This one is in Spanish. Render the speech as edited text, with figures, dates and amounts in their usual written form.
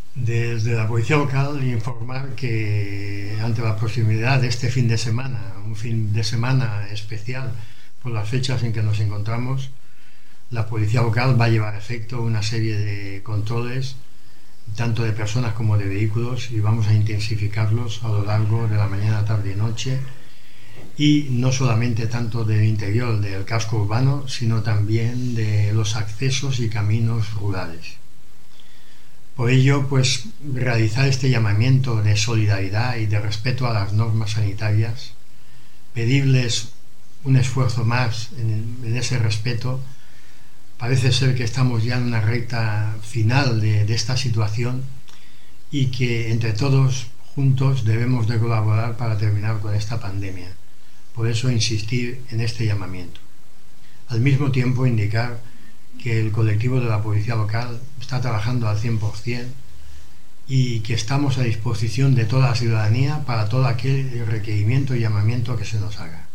Desde la policía local informar que ante la proximidad de este fin de semana, un fin de semana especial por las fechas en que nos encontramos, la policía local va a llevar a efecto una serie de controles tanto de personas como de vehículos y vamos a intensificarlos a lo largo de la mañana, tarde y noche, y no solamente tanto del interior del casco urbano, sino también de los accesos y caminos rurales. Por ello, pues realizar este llamamiento de solidaridad y de respeto a las normas sanitarias, pedirles un esfuerzo más en ese respeto. Parece ser que estamos ya en una recta final de esta situación y que entre todos juntos debemos de colaborar para terminar con esta pandemia. Por eso insistir en este llamamiento. Al mismo tiempo indicar que el colectivo de la policía local está trabajando al 100% y que estamos a disposición de toda la ciudadanía para todo aquel requerimiento y llamamiento que se nos haga.